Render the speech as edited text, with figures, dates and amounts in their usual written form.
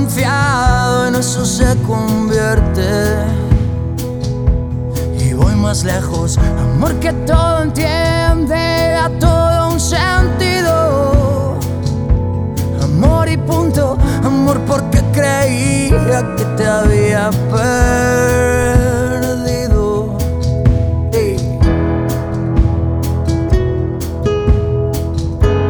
confiado, en eso se convierte. Y voy más lejos, amor que todo entiende, a todo un sentido.